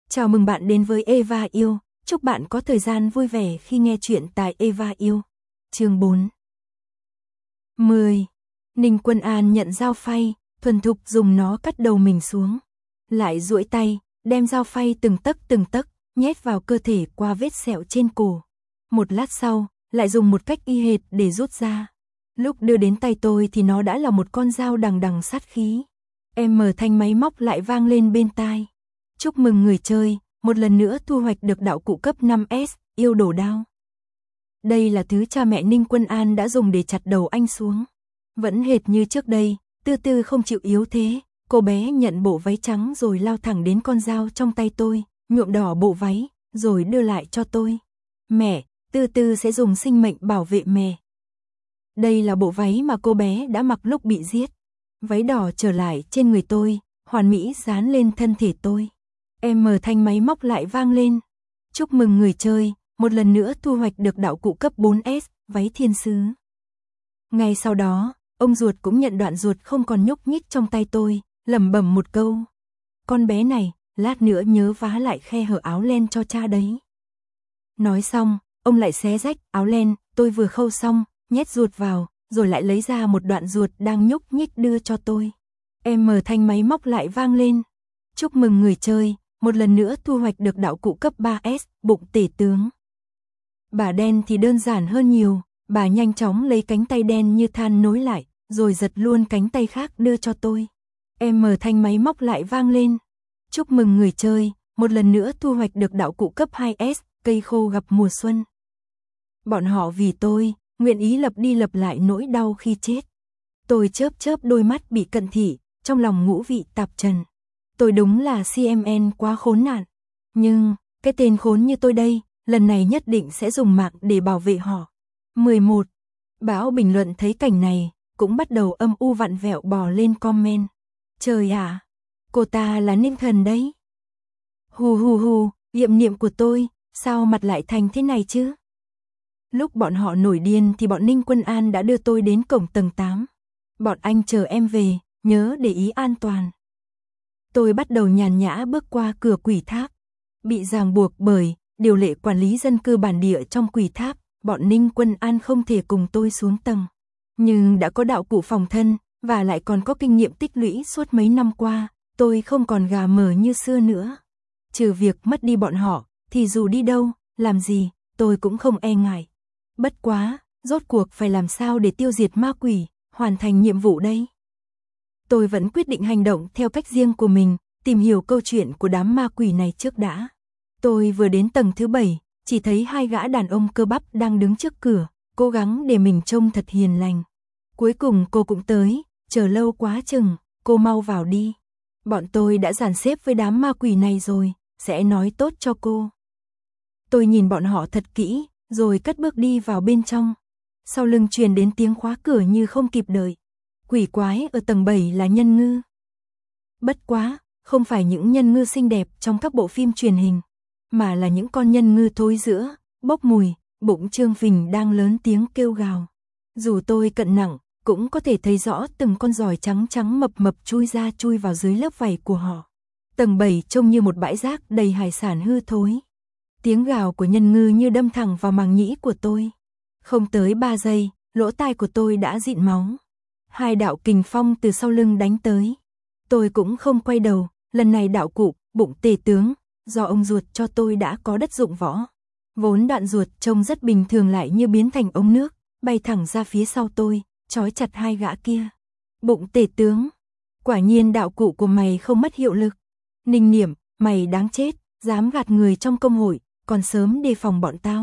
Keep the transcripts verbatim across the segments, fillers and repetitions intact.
Chào mừng bạn đến với Eva Yêu, chúc bạn có thời gian vui vẻ khi nghe chuyện tại Eva Yêu. Chương bốn. mười. Ninh Quân An nhận dao phay, thuần thục dùng nó cắt đầu mình xuống. Lại duỗi tay, đem dao phay từng tấc từng tấc, nhét vào cơ thể qua vết sẹo trên cổ. Một lát sau, lại dùng một cách y hệt để rút ra. Lúc đưa đến tay tôi thì nó đã là một con dao đằng đằng sát khí. Em mở thanh máy móc lại vang lên bên tai. Chúc mừng người chơi, một lần nữa thu hoạch được đạo cụ cấp năm S, yêu đổ đao. Đây là thứ cha mẹ Ninh Quân An đã dùng để chặt đầu anh xuống. Vẫn hệt như trước đây, Tư Tư không chịu yếu thế, cô bé nhận bộ váy trắng rồi lao thẳng đến con dao trong tay tôi, nhuộm đỏ bộ váy, rồi đưa lại cho tôi. Mẹ, Tư Tư sẽ dùng sinh mệnh bảo vệ mẹ. Đây là bộ váy mà cô bé đã mặc lúc bị giết. Váy đỏ trở lại trên người tôi, hoàn mỹ dán lên thân thể tôi. Em mở thanh máy móc lại vang lên. Chúc mừng người chơi, một lần nữa thu hoạch được đạo cụ cấp bốn S, váy thiên sứ. Ngay sau đó, ông ruột cũng nhận đoạn ruột không còn nhúc nhích trong tay tôi, lẩm bẩm một câu. Con bé này, lát nữa nhớ vá lại khe hở áo len cho cha đấy. Nói xong, ông lại xé rách áo len, tôi vừa khâu xong, nhét ruột vào, rồi lại lấy ra một đoạn ruột đang nhúc nhích đưa cho tôi. Em mở thanh máy móc lại vang lên. Chúc mừng người chơi, một lần nữa thu hoạch được đạo cụ cấp ba S, bụng tể tướng. Bà đen thì đơn giản hơn nhiều, bà nhanh chóng lấy cánh tay đen như than nối lại, rồi giật luôn cánh tay khác đưa cho tôi. Em mở thanh máy móc lại vang lên. Chúc mừng người chơi, một lần nữa thu hoạch được đạo cụ cấp hai S, cây khô gặp mùa xuân. Bọn họ vì tôi, nguyện ý lặp đi lặp lại nỗi đau khi chết. Tôi chớp chớp đôi mắt bị cận thị, trong lòng ngũ vị tạp trần. Tôi đúng là xê em en quá khốn nạn. Nhưng, cái tên khốn như tôi đây, lần này nhất định sẽ dùng mạng để bảo vệ họ. mười một. Báo bình luận thấy cảnh này, cũng bắt đầu âm u vặn vẹo bò lên comment. Trời ạ, cô ta là Ninh Thần đấy. Hù hù hù, yệm niệm của tôi, sao mặt lại thành thế này chứ? Lúc bọn họ nổi điên thì bọn Ninh Quân An đã đưa tôi đến cổng tầng tám. Bọn anh chờ em về, nhớ để ý an toàn. Tôi bắt đầu nhàn nhã bước qua cửa quỷ tháp. Bị ràng buộc bởi điều lệ quản lý dân cư bản địa trong quỷ tháp, bọn Ninh Quân An không thể cùng tôi xuống tầng. Nhưng đã có đạo cụ phòng thân, và lại còn có kinh nghiệm tích lũy suốt mấy năm qua, tôi không còn gà mờ như xưa nữa. Trừ việc mất đi bọn họ, thì dù đi đâu, làm gì, tôi cũng không e ngại. Bất quá, rốt cuộc phải làm sao để tiêu diệt ma quỷ, hoàn thành nhiệm vụ đây? Tôi vẫn quyết định hành động theo cách riêng của mình, tìm hiểu câu chuyện của đám ma quỷ này trước đã. Tôi vừa đến tầng thứ bảy, chỉ thấy hai gã đàn ông cơ bắp đang đứng trước cửa, cố gắng để mình trông thật hiền lành. Cuối cùng cô cũng tới, chờ lâu quá chừng, cô mau vào đi. Bọn tôi đã dàn xếp với đám ma quỷ này rồi, sẽ nói tốt cho cô. Tôi nhìn bọn họ thật kỹ, rồi cất bước đi vào bên trong. Sau lưng truyền đến tiếng khóa cửa như không kịp đợi. Quỷ quái ở tầng bảy là nhân ngư. Bất quá, không phải những nhân ngư xinh đẹp trong các bộ phim truyền hình, mà là những con nhân ngư thối rữa, bốc mùi, bụng trương phình đang lớn tiếng kêu gào. Dù tôi cận nặng, cũng có thể thấy rõ từng con giòi trắng trắng mập mập chui ra chui vào dưới lớp vảy của họ. Tầng bảy trông như một bãi rác đầy hải sản hư thối. Tiếng gào của nhân ngư như đâm thẳng vào màng nhĩ của tôi. Không tới ba giây, lỗ tai của tôi đã dịn máu. Hai đạo kình phong từ sau lưng đánh tới. Tôi cũng không quay đầu, lần này đạo cụ, bụng tề tướng, do ông ruột cho tôi đã có đất dụng võ. Vốn đoạn ruột trông rất bình thường lại như biến thành ống nước, bay thẳng ra phía sau tôi, trói chặt hai gã kia. Bụng tề tướng, quả nhiên đạo cụ của mày không mất hiệu lực. Ninh Niệm, mày đáng chết, dám gạt người trong công hội, còn sớm đề phòng bọn tao.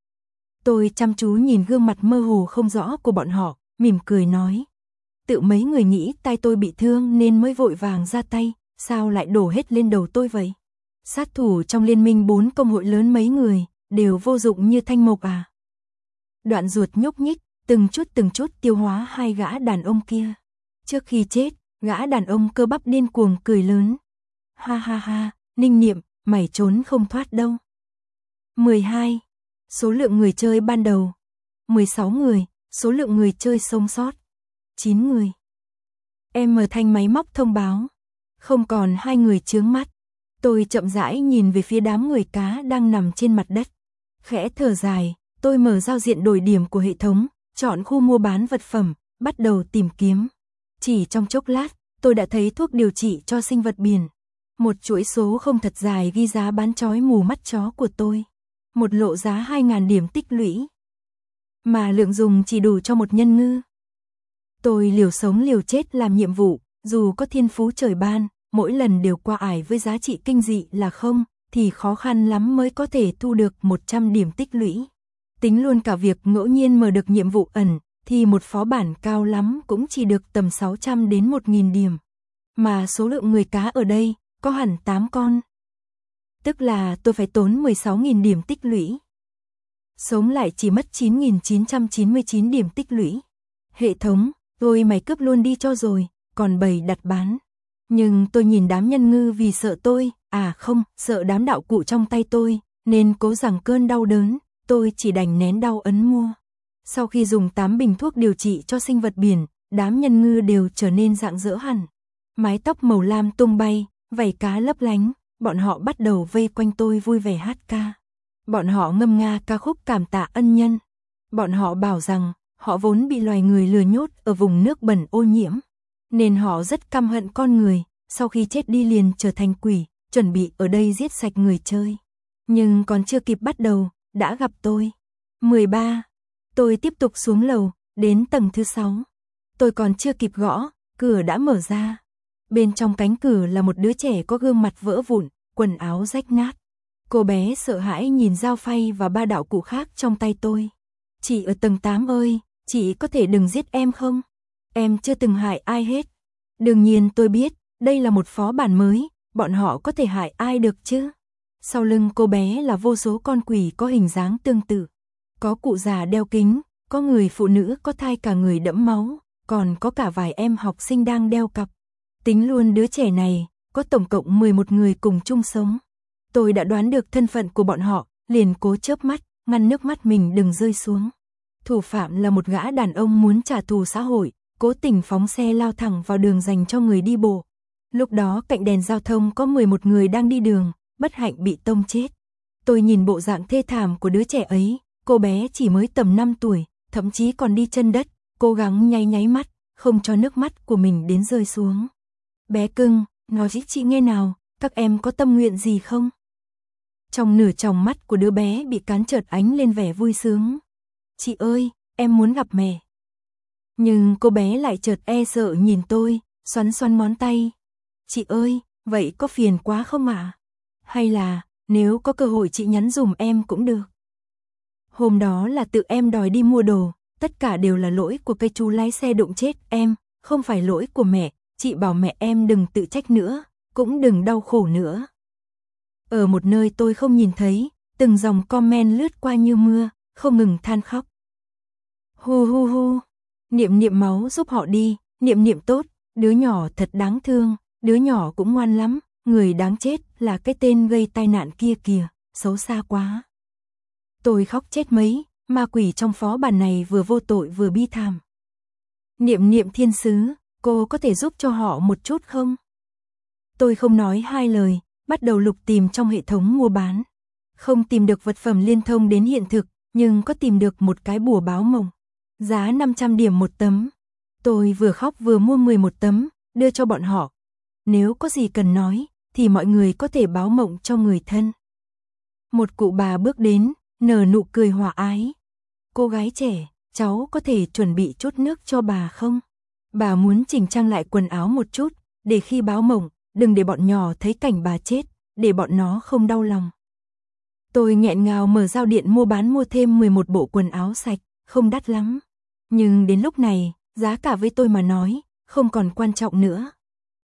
Tôi chăm chú nhìn gương mặt mơ hồ không rõ của bọn họ, mỉm cười nói. Tự mấy người nghĩ tay tôi bị thương nên mới vội vàng ra tay, sao lại đổ hết lên đầu tôi vậy? Sát thủ trong liên minh bốn công hội lớn mấy người, đều vô dụng như thanh mộc à? Đoạn ruột nhúc nhích, từng chút từng chút tiêu hóa hai gã đàn ông kia. Trước khi chết, gã đàn ông cơ bắp điên cuồng cười lớn. Ha ha ha, Ninh Niệm, mày trốn không thoát đâu. mười hai. Số lượng người chơi ban đầu. mười sáu người, số lượng người chơi sống sót. chín người. Em mở thanh máy móc thông báo. Không còn hai người chướng mắt. Tôi chậm rãi nhìn về phía đám người cá đang nằm trên mặt đất. Khẽ thở dài, tôi mở giao diện đổi điểm của hệ thống, chọn khu mua bán vật phẩm, bắt đầu tìm kiếm. Chỉ trong chốc lát, tôi đã thấy thuốc điều trị cho sinh vật biển. Một chuỗi số không thật dài ghi giá bán chói mù mắt chó của tôi. Một lộ giá hai nghìn điểm tích lũy. Mà lượng dùng chỉ đủ cho một nhân ngư. Tôi liều sống liều chết làm nhiệm vụ, dù có thiên phú trời ban, mỗi lần đều qua ải với giá trị kinh dị là không, thì khó khăn lắm mới có thể thu được một trăm điểm tích lũy. Tính luôn cả việc ngẫu nhiên mở được nhiệm vụ ẩn, thì một phó bản cao lắm cũng chỉ được tầm sáu trăm đến một nghìn điểm. Mà số lượng người cá ở đây, có hẳn tám con. Tức là tôi phải tốn mười sáu nghìn điểm tích lũy. Sống lại chỉ mất chín nghìn chín trăm chín mươi chín điểm tích lũy. Hệ thống, tôi mày cướp luôn đi cho rồi, còn bày đặt bán. Nhưng tôi nhìn đám nhân ngư vì sợ tôi, à không, sợ đám đạo cụ trong tay tôi, nên cố rằng cơn đau đớn, tôi chỉ đành nén đau ấn mua. Sau khi dùng tám bình thuốc điều trị cho sinh vật biển, đám nhân ngư đều trở nên rạng rỡ hẳn. Mái tóc màu lam tung bay, vảy cá lấp lánh, bọn họ bắt đầu vây quanh tôi vui vẻ hát ca. Bọn họ ngâm nga ca khúc cảm tạ ân nhân. Bọn họ bảo rằng, họ vốn bị loài người lừa nhốt ở vùng nước bẩn ô nhiễm. Nên họ rất căm hận con người, sau khi chết đi liền trở thành quỷ, chuẩn bị ở đây giết sạch người chơi. Nhưng còn chưa kịp bắt đầu, đã gặp tôi. mười ba. Tôi tiếp tục xuống lầu, đến tầng thứ sáu. Tôi còn chưa kịp gõ, cửa đã mở ra. Bên trong cánh cửa là một đứa trẻ có gương mặt vỡ vụn, quần áo rách nát. Cô bé sợ hãi nhìn dao phay và ba đạo cụ khác trong tay tôi. Chị ở tầng tám ơi, chị có thể đừng giết em không? Em chưa từng hại ai hết. Đương nhiên tôi biết, đây là một phó bản mới, bọn họ có thể hại ai được chứ? Sau lưng cô bé là vô số con quỷ có hình dáng tương tự. Có cụ già đeo kính, có người phụ nữ có thai cả người đẫm máu, còn có cả vài em học sinh đang đeo cặp. Tính luôn đứa trẻ này, có tổng cộng mười một người cùng chung sống. Tôi đã đoán được thân phận của bọn họ, liền cố chớp mắt, ngăn nước mắt mình đừng rơi xuống. Thủ phạm là một gã đàn ông muốn trả thù xã hội, cố tình phóng xe lao thẳng vào đường dành cho người đi bộ. Lúc đó cạnh đèn giao thông có mười một người đang đi đường, bất hạnh bị tông chết. Tôi nhìn bộ dạng thê thảm của đứa trẻ ấy, cô bé chỉ mới tầm năm tuổi, thậm chí còn đi chân đất, cố gắng nháy nháy mắt, không cho nước mắt của mình đến rơi xuống. Bé cưng, nói với chị nghe nào, các em có tâm nguyện gì không? Trong nửa tròng mắt của đứa bé bị cán chợt ánh lên vẻ vui sướng. Chị ơi, em muốn gặp mẹ. Nhưng cô bé lại chợt e sợ nhìn tôi, xoắn xoắn ngón tay. Chị ơi, vậy có phiền quá không ạ? Hay là, nếu có cơ hội chị nhắn dùm em cũng được. Hôm đó là tự em đòi đi mua đồ, tất cả đều là lỗi của cây chú lái xe đụng chết em, không phải lỗi của mẹ, chị bảo mẹ em đừng tự trách nữa, cũng đừng đau khổ nữa. Ở một nơi tôi không nhìn thấy, từng dòng comment lướt qua như mưa, không ngừng than khóc. Hu hu hu, niệm niệm máu giúp họ đi, niệm niệm tốt, đứa nhỏ thật đáng thương, đứa nhỏ cũng ngoan lắm, người đáng chết là cái tên gây tai nạn kia kìa, xấu xa quá. Tôi khóc chết mấy, ma quỷ trong phó bản này vừa vô tội vừa bi thảm. Niệm niệm thiên sứ, cô có thể giúp cho họ một chút không? Tôi không nói hai lời, bắt đầu lục tìm trong hệ thống mua bán. Không tìm được vật phẩm liên thông đến hiện thực, nhưng có tìm được một cái bùa báo mộng. Giá năm trăm điểm một tấm. Tôi vừa khóc vừa mua mười một tấm, đưa cho bọn họ. Nếu có gì cần nói, thì mọi người có thể báo mộng cho người thân. Một cụ bà bước đến, nở nụ cười hòa ái. Cô gái trẻ, cháu có thể chuẩn bị chút nước cho bà không? Bà muốn chỉnh trang lại quần áo một chút, để khi báo mộng, đừng để bọn nhỏ thấy cảnh bà chết, để bọn nó không đau lòng. Tôi nghẹn ngào mở giao điện mua bán mua thêm mười một bộ quần áo sạch, không đắt lắm. Nhưng đến lúc này, giá cả với tôi mà nói, không còn quan trọng nữa.